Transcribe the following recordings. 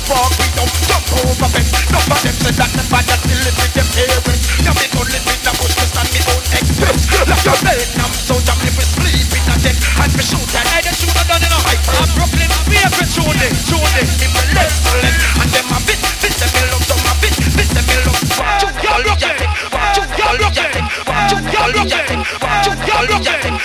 walk with them, jump over them. None of them say that them bad, that still live with them parents. Now me gon' live in the bush, me stand me own expense. Like your Vietnam soldier, me fi sleep in a tent and me shoot and I just shoot a gun in a high. I'm Brooklyn, me a fi shoot it, me fi left to left. And them a bit, them me love, some a bit, them me love. Watch you, girl, you got it. Watch you, girl, you got it. Watch you, girl, you got it. Watch you, girl, you got it.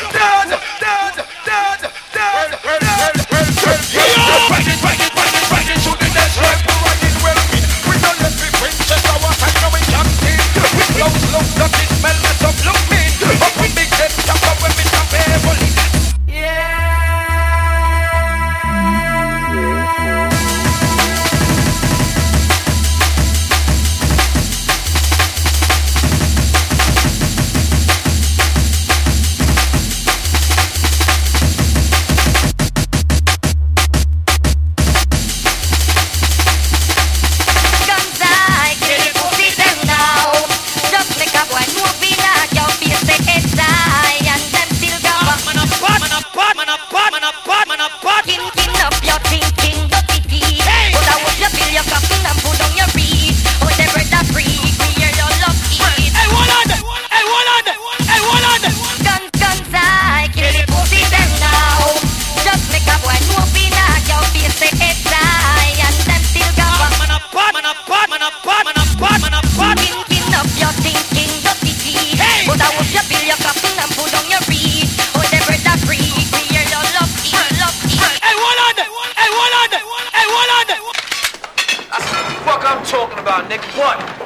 Talking about, nigga, what?